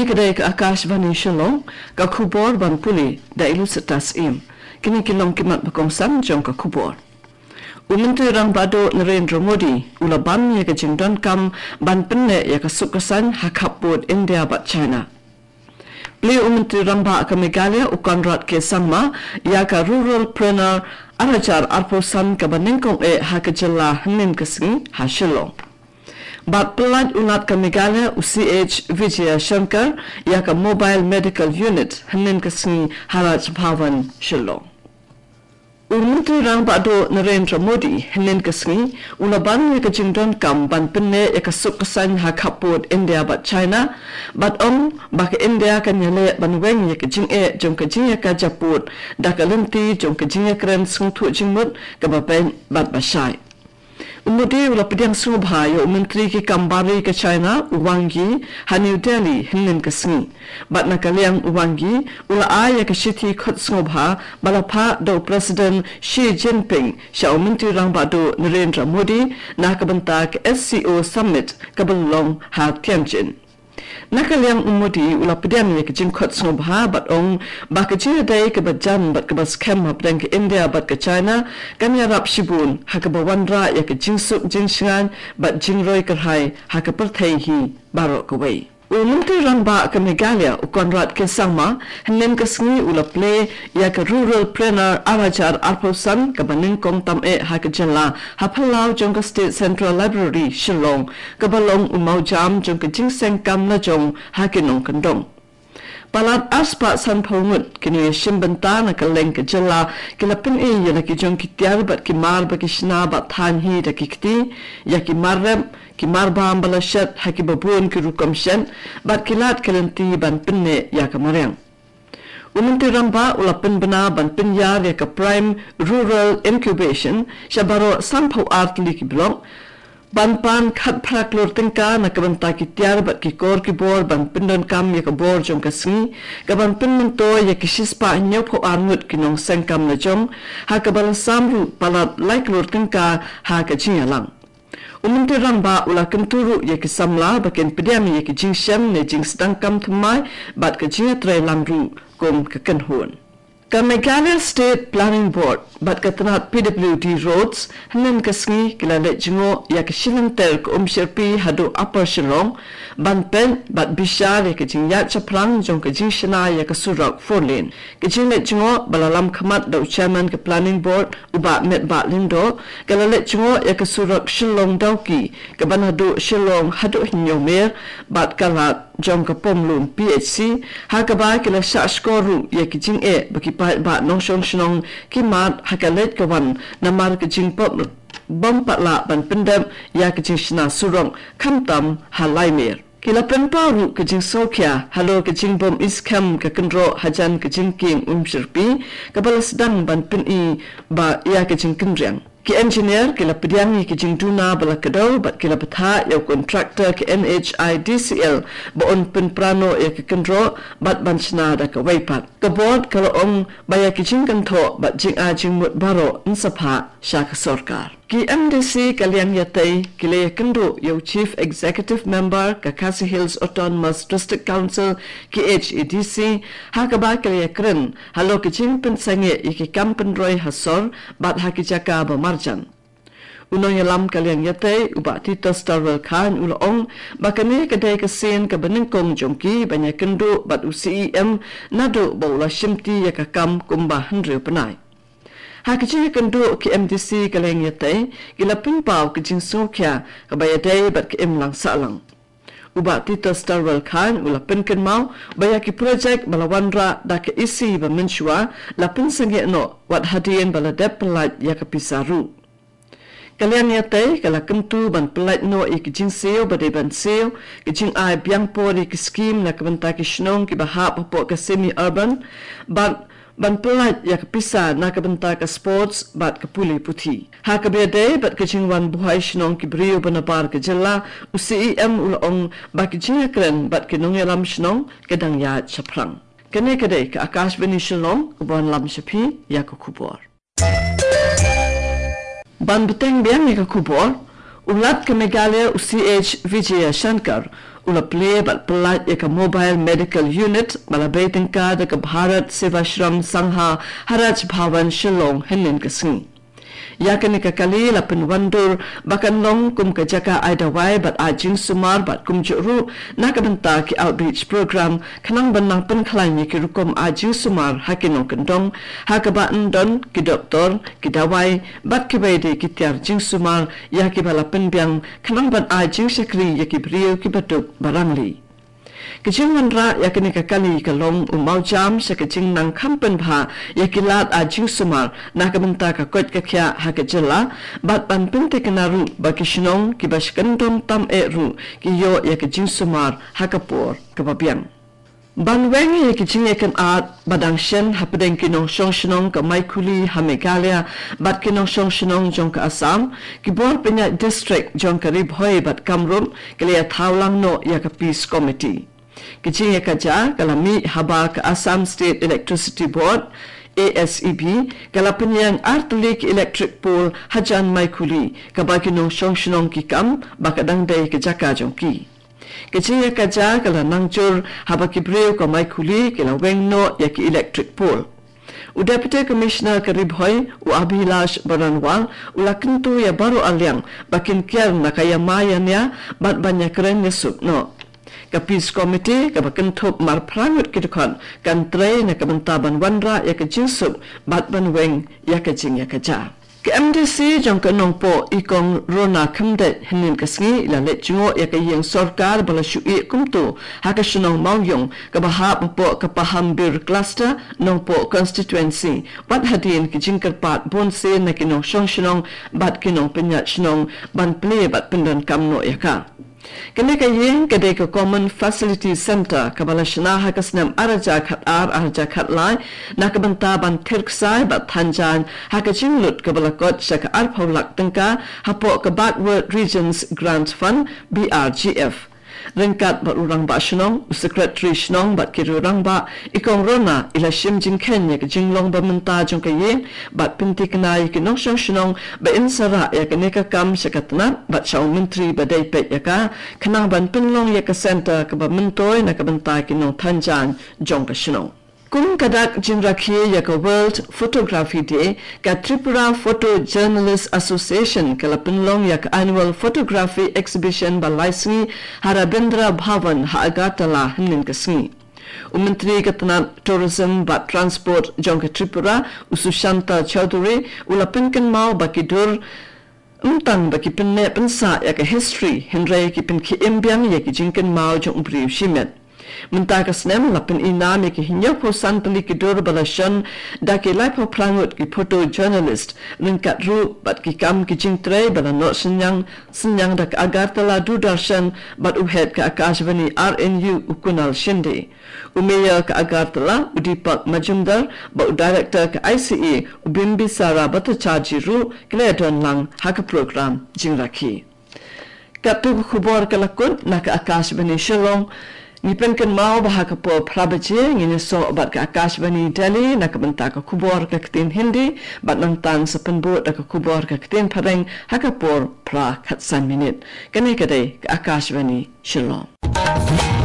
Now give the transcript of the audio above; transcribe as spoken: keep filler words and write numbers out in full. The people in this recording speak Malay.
kedai ke Akashvani Shillong ka khubor ban puli da ilu setas im kini kilong kimat bakongsan jong ka khubor Umentri Rang Bado Narendra Modi ula ban ya ka jingdon kam ban penne ya ka sukasan hakaput India bat China Beliau Menteri Ramba ke Meghalaya Ukonrat ke Sangma ya ka rural planner arajar arposan ke baningkong e ha ke jela henin kesing ha Shillong. Bat pelat unat ke Meghalaya U C H Vijaya Shankar ya ka mobile medical unit henin kesing Haraj Bhavan Shillong. Menteri Rang Bado Narendra Modi henin kesing ulaban ya ka jingdon kam ban penne ya ka sukasan ha kaput India bat China bat om bak India kan yale ban weng ya ka jing e jong ka jing ya ka japut da ka lenti jong ka jing ya kren sung thu jing mut ka ba pen bat basai Umudi ula pediang subha yo menteri ki kambari ke China Uwangi ha New Delhi henin kesing bat nakaliang Uwangi ula aya ke city khot subha balapha do president Xi Jinping sha menteri Rang Bado Narendra Modi na ka bentak S C O summit ka belong ha Tianjin Nakaliang umudi ula pediang ya ke jingkot subha bat ong ba ke jia dai ke bajan bat ke bas kem hab dang ke India bat ke China kan ya rap shibun ha ke bawandra ya ke jingsuk jingshan bat jingroi kerhai ha ke perthai hi barok ke wei Menteri Ramba ke Meghalaya Ukonrat ke Sangma henin kesngi ula play ya ke rural planner arajar arposan ke baningkong tam e ha ke jela ha phalau jong ke State Central Library Shillong ke balong umau jam jong ke jingseng kam na jong ha ke nong kendong Palat aspa san phongut kini shim benta na kaleng ke jela kilapin e ya na ki jong ki tiar bat ki mar ba ki shna bat than hi da ki kti ya ki marrem ki marbam bala shat ha ki babun ki rukom shen bat kilat kalenti ban pinne ya ka mareng Umenteri Ramba ulapin bena ban pinyar ya ka prime rural incubation shabaro sampau art li ki blong ban pan khat phrak lor tingka na kabanta ki tiar bat ki kor ki bor ban pindon kam ya ka bor jong ka singi ka ban pin mun to ya ki shispa nyo pho armut ki nong sang kam na jong ha ka bal samru palat like lor tingka ha ka jingalang Umenteri Ramba ula kenturu ya ki samla baken pediam ya ki jingshem ne jingstang kam thumai bat ka jinga tre langru kom ka kenhun Ka Meghalaya State Planning Board bat katanat P W D roads hanan kasngi kilale jingo ya ka shilantel ko umsherpi hadu Upper Shillong ban pen bat bishar ya ka jingya chaplang jong ka jingshana ya ka surak four lane ka jingle jingo balalam khamat do chairman ka Planning Board uba met ba lindo kalale jingo ya ka surak Shillong dauki ka ban hadu Shillong hadu hinyomer bat kalat jong ka pomlum P H C ha ka ba kila sha skoru ya ki jing e baki pa ba nong shong shnong ki mat ha ka let ka wan na mar ka jing pop bom pat la ban pendam ya ka jing shna surong kham tam ha lai mer kila pen pa ru ka jing sokya halo ka jing bom iskam ka kendro hajan ka jing king um shirpi ka balas dang ban pen i ba ya ka jing kendreng ki engineer kila pediangi ki jingtuna bala kadau bat kila patha ya contractor ki N H I D C L ba on pen prano ya ki kendro bat banchna da ka waipat ka board kala ong baya ki jingkan tho bat jing a jing mut baro nsapha sha ka sarkar ki M D C kalian yatai kile kendo yo chief executive member ka Khasi Hills Autonomous District Council ki H E D C ha ka ba kile kren halo ki jing pen sange iki kampen roi hasor bat ha ki jaka ba marjan Uno yalam kalian yatai uba Tito Starwell Khan ula ong bakane kadai ka sen ka baningkong jongki banya kendo bat U C E M nado baula shimti ya ka kam kumba hendre penai ha kecil kendo ki M D C kaleng yatai kila pingpau ki jing sokya ka bayadai bat ki im lang salang uba Tito Starwell Khan ula penken mau baya ki project balawandra da ke isi ba menshua la pensange no wat hadien bala dep pelat ya ka pisaru kalian yatai kala kentu ban pelat no i ki jing seo badai ban seo ki jing ai biang po di ki scheme na kabenta ki shnong ki bahap po ka semi urban ban ban pelat ya kapisa na kabenta ka sports bat ka puli puthi ha ka bede bat ka jing wan buhai shnong ki brio banabar ka jella U C E M ula ong ba ki jing kren bat ki nong yalam shnong kedang ya chaprang kene kade ka Akashvani Shillong ubon lam shapi ya ka kubor ban beteng biang ya ka kubor ulat ka Meghalaya U C H Vijaya Shankar ula play bat pelat ya ka mobile medical unit malabay tingka da ka Bharat Sevashram Sangha Haraj Bhavan Shillong henin kasing yakani ka kali la penwandur bakan long kum ka jaka aidawai bat ajing sumar bat kum juru nakabanta ki outreach program kanang banang penkhlai ki rukom ajing sumar hakinong kendong hakaban don ki doktor ki dawai bat ki baide ki tiar jing sumar yaki bala penbiang kanang ban ajing sekri yaki brio ki batuk barangli kecing manra yakini kakali kalong umau jam sa kecing nang kampen pha yakilat ajing sumar nakamenta ka kot ka kya ha ka jela bat pan pinte kanaru bakishnong ki bashkandom tam e ru ki yo yakijing sumar ha ka por ka babiang ban weng yakijing yakan at badang shen hapdeng kinong shongshnong ka maikuli ha Meghalaya bat kinong shongshnong jong ka Assam ki bor penya district jong ka ribhoi bat kamrum klia thawlang no ya ka peace committee kecing ya kaja kalami haba ke Assam State Electricity Board A S E B kalapun yang Artlik Electric Pole hajan maikuli kabakinong shongshnong ki kam bakadang day ke jaka jongki kecing ya kaja kala nangchur haba ki breu ka maikuli kala wengno ya ki electric pole u Deputy Commissioner Karibhoy u Abhilash Baranwal ulakentu ya baru alyang bakin kiar nakaya maya niya bat banyak keren nyesuk no ka peace committee ka bakan thop mar prangut kitukon kan tre na kabantaban wanra ya ka jinsup bat ban weng ya ka jing ya ka ja ka M D C jong ka nong po ikong rona khamde hinin ka sngi la le jungo ya ka yeng sarkar bala shu e kumtu ha ka shnong mawyong ka bahap po ka pahambir cluster nong po constituency wat hadin ki jingkar pat bon se na kinong shong shnong bat kinong penyat shnong ban ple bat pendan kamno ya ka kene ka yeng kade ka common facility center kabala shna ha kasnam araja khat ar arja khat lai nakabanta ban thirksai bat thanjan ha ka chinglut kabala kot shaka ar phawlak tangka hapo ka backward regions grant fund B R G F ringkat bat urang ba shnong secretary shnong bat kirurang ba ikong rona ila shim jing ken ya jinglong ba menta jong ka yeng bat pinti kanai ki nong shong shnong ba insara ya ka neka kam shakatna bat shaw mentri ba dai pe ya ka kanang ban pinlong ya ka center ka ba mentoy na ka banta ki nong thanjan jong ka shnong kum kadak jinrakhi ya ka World Photography Day ka Tripura Photo Journalists Association ka lapinlong ya ka annual photography exhibition ba laisngi Harabindra Bhavan ha Agartala hinin ka sngi Umantri Katana Tourism ba Transport jong ka Tripura Usushanta Chaudhary ulapinkan mau bakidur umtang baki pinne pensa ya ka history henry ki pin ki imbyang ya ki jinkan mau jong brief shimet Mentaka snem lapin ina me ki hinyo po santali ki dur balashan da ki lai po prangut ki photo journalist ringkat ru bat ki kam ki jingtre bala no sinyang sinyang da ka Agartala Doordarshan bat uhet ka Akashvani R N U ukunal shinde umeya ka Agartala Udipak Majumdar ba director ka I C A Bimbisara Bhattacharjee ru kledon lang haka program jingrakhi kaptu khubor kalakun na ka Akashvani Shillong Nipenkan mau bahaka po prabaje ngini so bat ka Akashvani Delhi nakabanta ka kubor ka ktin Hindi bat nantang sa penbut ka kubor ka ktin pareng haka por pra khatsan minute kani kadai ka Akashvani Shillong